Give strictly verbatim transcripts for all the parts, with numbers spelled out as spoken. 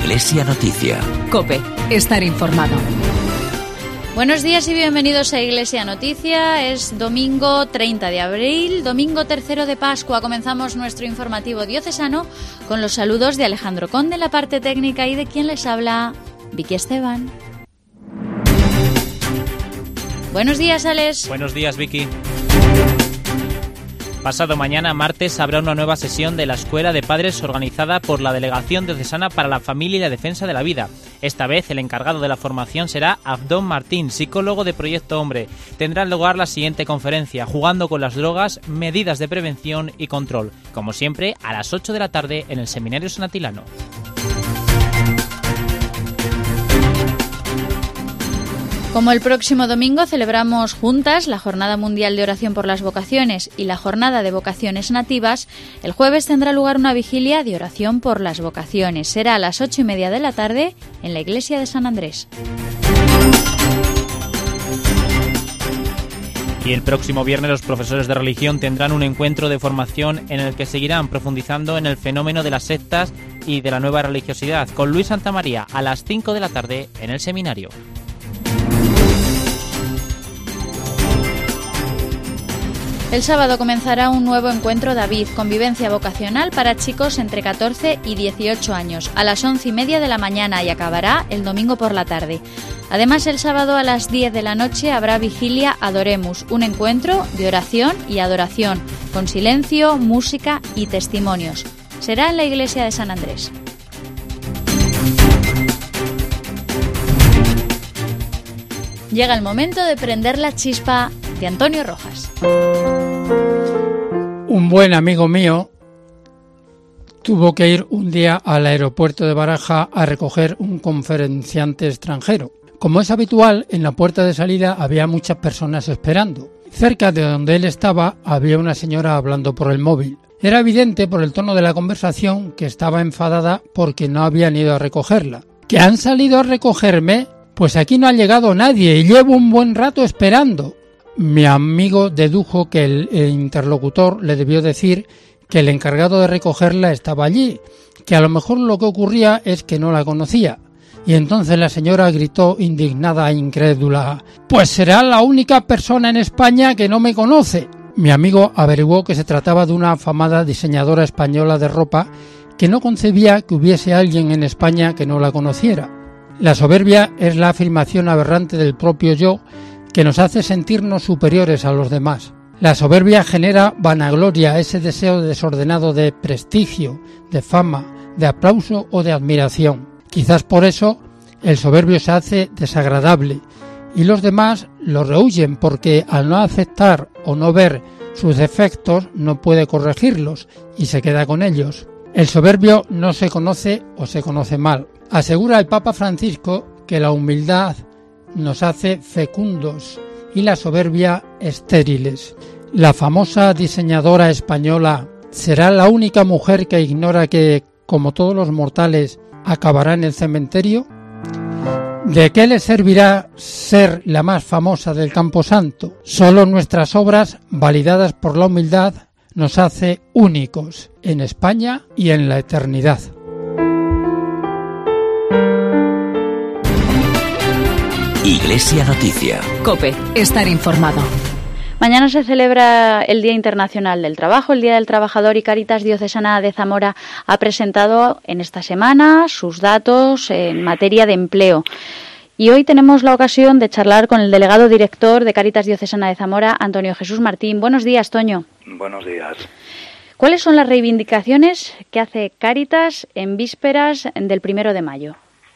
Iglesia Noticia. COPE. Estar informado. Buenos días y bienvenidos a Iglesia Noticia. Es domingo treinta de abril, domingo tercero de Pascua. Comenzamos nuestro informativo diocesano con los saludos de Alejandro Conde en la parte técnica y de quien les habla, Vicky Esteban. Buenos días, Alex. Buenos días, Vicky. Pasado mañana, martes, habrá una nueva sesión de la Escuela de Padres organizada por la Delegación Diocesana para la Familia y la Defensa de la Vida. Esta vez, el encargado de la formación será Abdón Martín, psicólogo de Proyecto Hombre. Tendrá lugar la siguiente conferencia, Jugando con las drogas, medidas de prevención y control. Como siempre, a las ocho de la tarde en el Seminario San Atilano. Como el próximo domingo celebramos juntas la Jornada Mundial de Oración por las Vocaciones y la Jornada de Vocaciones Nativas, el jueves tendrá lugar una vigilia de oración por las vocaciones. Será a las ocho y media de la tarde en la Iglesia de San Andrés. Y el próximo viernes los profesores de religión tendrán un encuentro de formación en el que seguirán profundizando en el fenómeno de las sectas y de la nueva religiosidad con Luis Santamaría a las cinco de la tarde en el seminario. El sábado comenzará un nuevo encuentro David, convivencia vocacional para chicos entre catorce y dieciocho años, a las once y media de la mañana y acabará el domingo por la tarde. Además, el sábado a las diez de la noche habrá vigilia Adoremus, un encuentro de oración y adoración, con silencio, música y testimonios. Será en la iglesia de San Andrés. Llega el momento de prender la chispa de Antonio Rojas. Un buen amigo mío tuvo que ir un día al aeropuerto de Baraja a recoger un conferenciante extranjero. Como es habitual, en la puerta de salida había muchas personas esperando. Cerca de donde él estaba había una señora hablando por el móvil. Era evidente por el tono de la conversación que estaba enfadada porque no habían ido a recogerla. ¿Que han salido a recogerme? Pues aquí no ha llegado nadie y llevo un buen rato esperando. Mi amigo dedujo que el, el interlocutor le debió decir que el encargado de recogerla estaba allí, que a lo mejor lo que ocurría es que no la conocía. Y entonces la señora gritó indignada e incrédula: «Pues será la única persona en España que no me conoce». Mi amigo averiguó que se trataba de una afamada diseñadora española de ropa que no concebía que hubiese alguien en España que no la conociera. La soberbia es la afirmación aberrante del propio yo que nos hace sentirnos superiores a los demás. La soberbia genera vanagloria, ese deseo desordenado de prestigio, de fama, de aplauso o de admiración. Quizás por eso el soberbio se hace desagradable y los demás lo rehuyen porque al no aceptar o no ver sus defectos no puede corregirlos y se queda con ellos. El soberbio no se conoce o se conoce mal. Asegura el Papa Francisco que la humildad nos hace fecundos y la soberbia estériles. La famosa diseñadora española será la única mujer que ignora que, como todos los mortales, acabará en el cementerio. ¿De qué le servirá ser la más famosa del Camposanto? Solo nuestras obras, validadas por la humildad, nos hace únicos en España y en la eternidad. Iglesia Noticia. COPE. Estar informado. Mañana se celebra el Día Internacional del Trabajo, el Día del Trabajador, y Cáritas Diocesana de Zamora ha presentado en esta semana sus datos en materia de empleo. Y hoy tenemos la ocasión de charlar con el delegado director de Cáritas Diocesana de Zamora, Antonio Jesús Martín. Buenos días, Toño. Buenos días. ¿Cuáles son las reivindicaciones que hace Cáritas en vísperas del primero de mayo?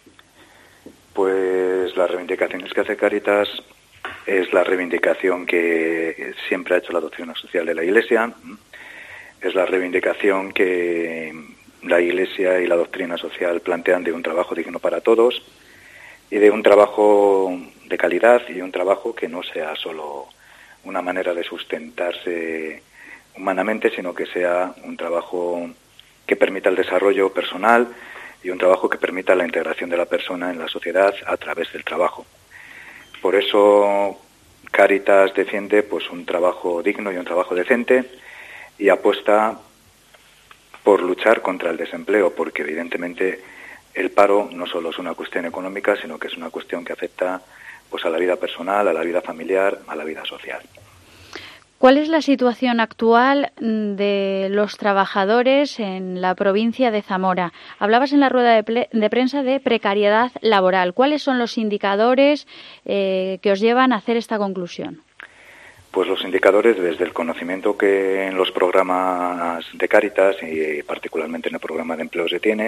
Pues las reivindicaciones que hace Cáritas es la reivindicación que siempre ha hecho la doctrina social de la Iglesia, es la reivindicación que la Iglesia y la doctrina social plantean de un trabajo digno para todos y de un trabajo de calidad y un trabajo que no sea solo una manera de sustentarse humanamente, sino que sea un trabajo que permita el desarrollo personal y un trabajo que permita la integración de la persona en la sociedad a través del trabajo. Por eso Cáritas defiende pues un trabajo digno y un trabajo decente y apuesta por luchar contra el desempleo, porque evidentemente el paro no solo es una cuestión económica, sino que es una cuestión que afecta pues a la vida personal, a la vida familiar, a la vida social. ¿Cuál es la situación actual de los trabajadores en la provincia de Zamora? Hablabas en la rueda de, ple- de prensa de precariedad laboral. ¿Cuáles son los indicadores eh, que os llevan a hacer esta conclusión? Pues los indicadores, desde el conocimiento que en los programas de Cáritas y particularmente en el programa de empleo se tiene,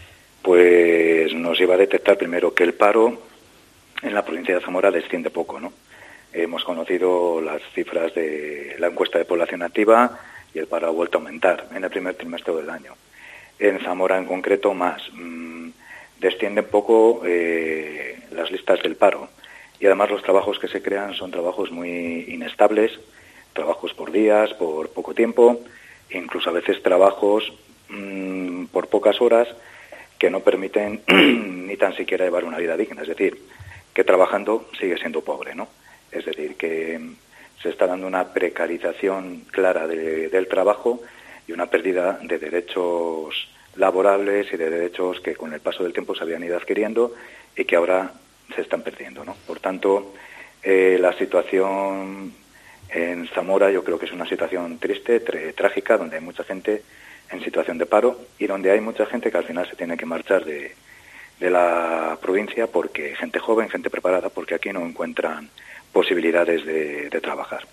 pues nos lleva a detectar primero que el paro en la provincia de Zamora desciende poco, ¿no? Hemos conocido las cifras de la encuesta de población activa y el paro ha vuelto a aumentar en el primer trimestre del año. En Zamora en concreto más. Mmm, descienden poco eh, las listas del paro y además los trabajos que se crean son trabajos muy inestables, trabajos por días, por poco tiempo, incluso a veces trabajos mmm, por pocas horas que no permiten ni tan siquiera llevar una vida digna, es decir, que trabajando sigue siendo pobre, ¿no? Es decir, que se está dando una precarización clara de, del trabajo y una pérdida de derechos laborables y de derechos que con el paso del tiempo se habían ido adquiriendo y que ahora se están perdiendo, ¿no? Por tanto, eh, la situación en Zamora yo creo que es una situación triste, tre- trágica, donde hay mucha gente en situación de paro y donde hay mucha gente que al final se tiene que marchar de, de la provincia porque gente joven, gente preparada, porque aquí no encuentran posibilidades de, de trabajar.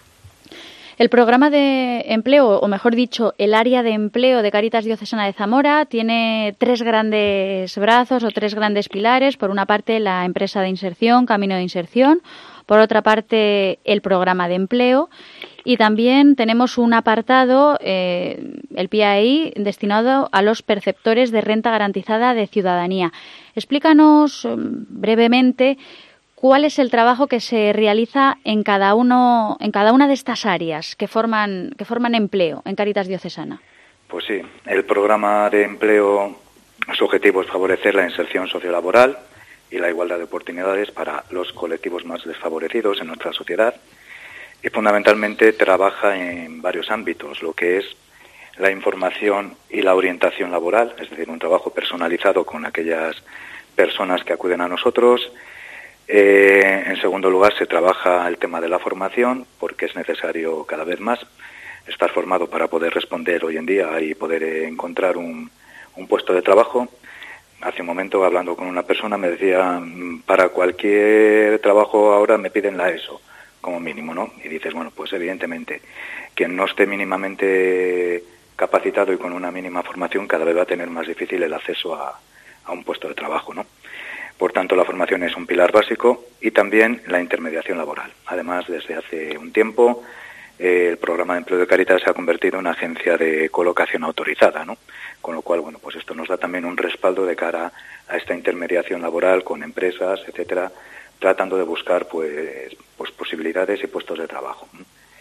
El programa de empleo, o mejor dicho, el área de empleo de Cáritas Diocesana de Zamora tiene tres grandes brazos o tres grandes pilares. Por una parte, la empresa de inserción, Camino de Inserción. Por otra parte, el programa de empleo. Y también tenemos un apartado, eh, el P I A I, destinado a los perceptores de renta garantizada de ciudadanía. Explícanos um, brevemente ¿cuál es el trabajo que se realiza en cada uno, en cada una de estas áreas que forman, que forman empleo en Cáritas Diocesana? Pues sí, el programa de empleo, su objetivo es favorecer la inserción sociolaboral y la igualdad de oportunidades para los colectivos más desfavorecidos en nuestra sociedad y fundamentalmente trabaja en varios ámbitos, lo que es la información y la orientación laboral, es decir, un trabajo personalizado con aquellas personas que acuden a nosotros. Eh, en segundo lugar, se trabaja el tema de la formación, porque es necesario cada vez más estar formado para poder responder hoy en día y poder eh, encontrar un, un puesto de trabajo. Hace un momento, hablando con una persona, me decía, para cualquier trabajo ahora me piden la ESO, como mínimo, ¿no? Y dices, bueno, pues evidentemente, quien no esté mínimamente capacitado y con una mínima formación, cada vez va a tener más difícil el acceso a, a un puesto de trabajo, ¿no? Por tanto, la formación es un pilar básico y también la intermediación laboral. Además, desde hace un tiempo, eh, el programa de empleo de Cáritas se ha convertido en una agencia de colocación autorizada, ¿no? Con lo cual, bueno, pues esto nos da también un respaldo de cara a esta intermediación laboral con empresas, etcétera, tratando de buscar, pues, pues posibilidades y puestos de trabajo.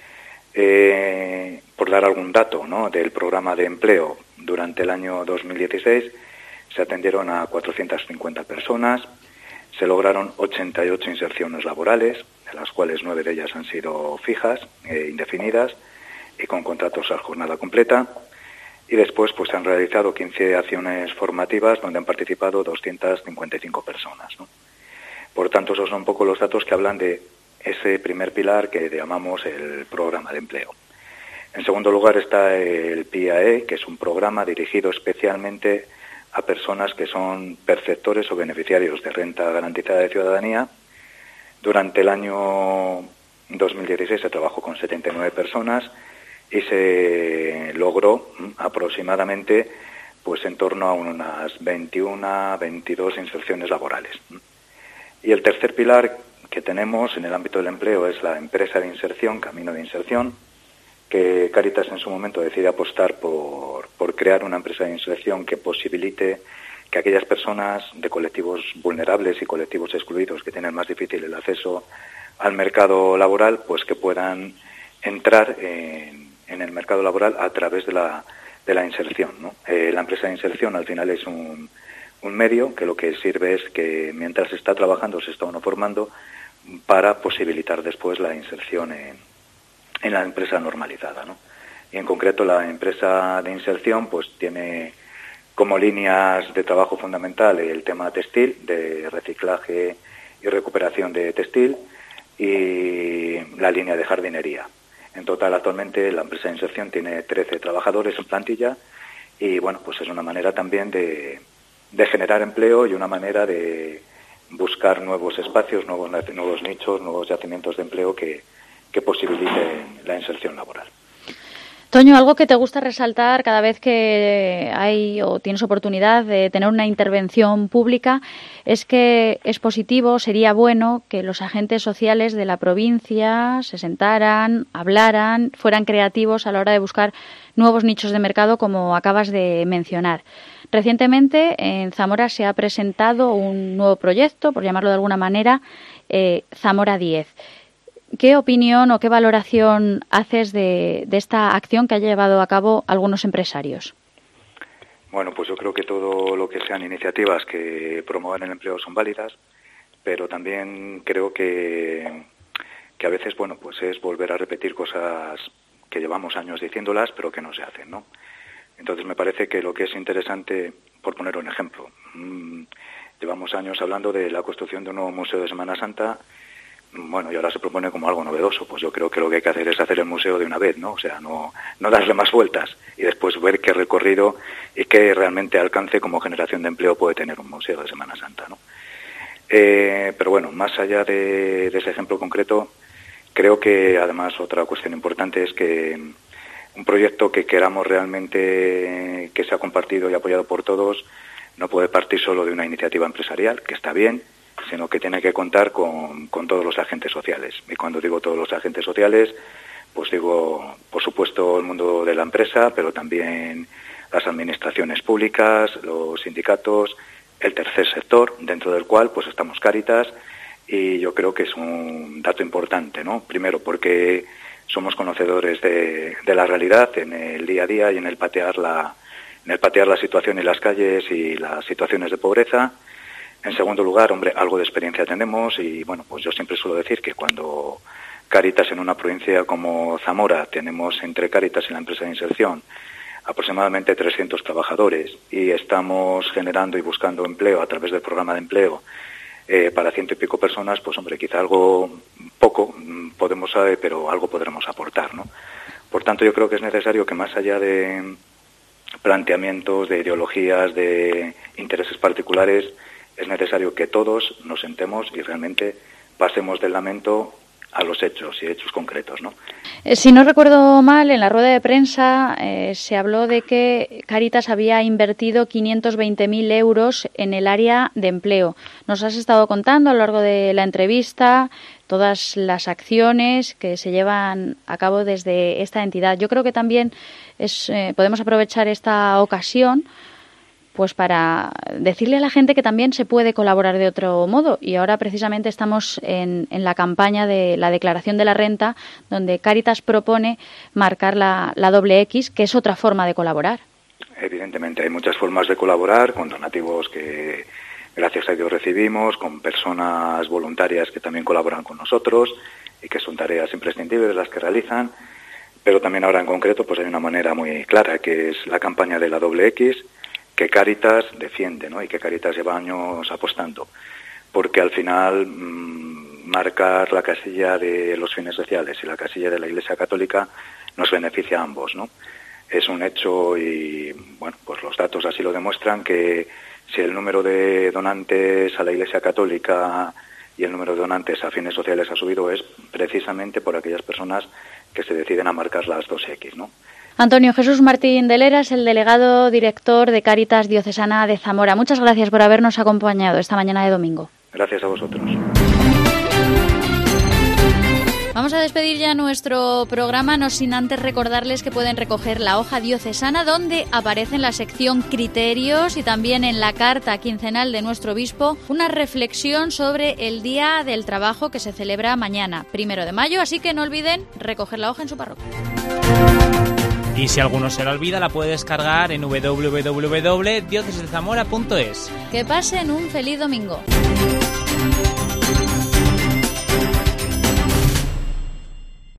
Eh, por dar algún dato, ¿no?, del programa de empleo, durante el año dos mil dieciséis se atendieron a cuatrocientas cincuenta personas, se lograron ochenta y ocho inserciones laborales, de las cuales nueve de ellas han sido fijas, eh, indefinidas, y con contratos a jornada completa, y después pues se han realizado quince acciones formativas donde han participado doscientas cincuenta y cinco personas, ¿no? Por tanto, esos son un poco los datos que hablan de ese primer pilar que llamamos el programa de empleo. En segundo lugar está el P I A E, que es un programa dirigido especialmente a personas que son perceptores o beneficiarios de renta garantizada de ciudadanía. Durante el año dos mil dieciséis se trabajó con setenta y nueve personas y se logró aproximadamente pues en torno a unas veintiuna, veintidós inserciones laborales. Y el tercer pilar que tenemos en el ámbito del empleo es la empresa de inserción, Camino de Inserción, que Cáritas en su momento decide apostar por, por crear una empresa de inserción que posibilite que aquellas personas de colectivos vulnerables y colectivos excluidos que tienen más difícil el acceso al mercado laboral, pues que puedan entrar en, en el mercado laboral a través de la, de la inserción, ¿no? Eh, la empresa de inserción al final es un, un medio que lo que sirve es que mientras se está trabajando se está uno formando para posibilitar después la inserción en en la empresa normalizada, ¿no? Y en concreto la empresa de inserción pues tiene como líneas de trabajo fundamental el tema textil, de reciclaje y recuperación de textil, y la línea de jardinería. En total, actualmente la empresa de inserción tiene trece trabajadores en plantilla y, bueno, pues es una manera también de, de generar empleo y una manera de buscar nuevos espacios, nuevos, nuevos nichos, nuevos yacimientos de empleo que, que posibiliten la inserción laboral. Toño, algo que te gusta resaltar cada vez que hay o tienes oportunidad de tener una intervención pública es que es positivo, sería bueno que los agentes sociales de la provincia se sentaran, hablaran, fueran creativos a la hora de buscar nuevos nichos de mercado, como acabas de mencionar. Recientemente en Zamora se ha presentado un nuevo proyecto, por llamarlo de alguna manera, eh, Zamora diez. ¿Qué opinión o qué valoración haces de, de esta acción que ha llevado a cabo algunos empresarios? Bueno, pues yo creo que todo lo que sean iniciativas que promuevan el empleo son válidas, pero también creo que, que a veces, bueno, pues es volver a repetir cosas que llevamos años diciéndolas, pero que no se hacen, ¿no? Entonces me parece que lo que es interesante, por poner un ejemplo, mmm, llevamos años hablando de la construcción de un nuevo museo de Semana Santa. Bueno, y ahora se propone como algo novedoso. Pues yo creo que lo que hay que hacer es hacer el museo de una vez, ¿no? O sea, no, no darle más vueltas y después ver qué recorrido y qué realmente alcance como generación de empleo puede tener un museo de Semana Santa, ¿no? Eh, pero bueno, más allá de, de ese ejemplo concreto, creo que además otra cuestión importante es que un proyecto que queramos realmente que sea compartido y apoyado por todos no puede partir solo de una iniciativa empresarial, que está bien, sino que tiene que contar con, con todos los agentes sociales. Y cuando digo todos los agentes sociales, pues digo, por supuesto, el mundo de la empresa, pero también las administraciones públicas, los sindicatos, el tercer sector, dentro del cual pues estamos Cáritas, y yo creo que es un dato importante, ¿no? Primero, porque somos conocedores de, de la realidad en el día a día y en el patear la, en el patear la situación en las calles y las situaciones de pobreza. En segundo lugar, hombre, algo de experiencia tenemos y, bueno, pues yo siempre suelo decir que cuando Cáritas en una provincia como Zamora tenemos entre Cáritas y la empresa de inserción aproximadamente trescientos trabajadores y estamos generando y buscando empleo a través del programa de empleo eh, para ciento y pico personas, pues, hombre, quizá algo poco podemos saber, pero algo podremos aportar, ¿no? Por tanto, yo creo que es necesario que más allá de planteamientos, de ideologías, de intereses particulares, es necesario que todos nos sentemos y realmente pasemos del lamento a los hechos y hechos concretos, ¿no? Eh, si no recuerdo mal, en la rueda de prensa eh, se habló de que Cáritas había invertido quinientos veinte mil euros en el área de empleo. Nos has estado contando a lo largo de la entrevista todas las acciones que se llevan a cabo desde esta entidad. Yo creo que también es, eh, podemos aprovechar esta ocasión pues para decirle a la gente que también se puede colaborar de otro modo. Y ahora precisamente estamos en, en la campaña de la declaración de la renta, donde Cáritas propone marcar la, la doble X, que es otra forma de colaborar. Evidentemente hay muchas formas de colaborar, con donativos que gracias a Dios recibimos, con personas voluntarias que también colaboran con nosotros y que son tareas imprescindibles las que realizan, pero también ahora en concreto pues hay una manera muy clara, que es la campaña de la doble X, que Cáritas defiende, ¿no? Y que Cáritas lleva años apostando, porque al final mmm, marcar la casilla de los fines sociales y la casilla de la Iglesia Católica nos beneficia a ambos, ¿no? Es un hecho y, bueno, pues los datos así lo demuestran, que si el número de donantes a la Iglesia Católica y el número de donantes a fines sociales ha subido, es precisamente por aquellas personas que se deciden a marcar las dos X, ¿no? Antonio Jesús Martín de Lera es el delegado director de Cáritas Diocesana de Zamora. Muchas gracias por habernos acompañado esta mañana de domingo. Gracias a vosotros. Vamos a despedir ya nuestro programa, no sin antes recordarles que pueden recoger la hoja diocesana, donde aparece en la sección criterios y también en la carta quincenal de nuestro obispo una reflexión sobre el Día del Trabajo que se celebra mañana, primero de mayo, así que no olviden recoger la hoja en su parroquia. Y si alguno se la olvida, la puede descargar en w w w punto diócesis de zamora punto es. Que pasen un feliz domingo.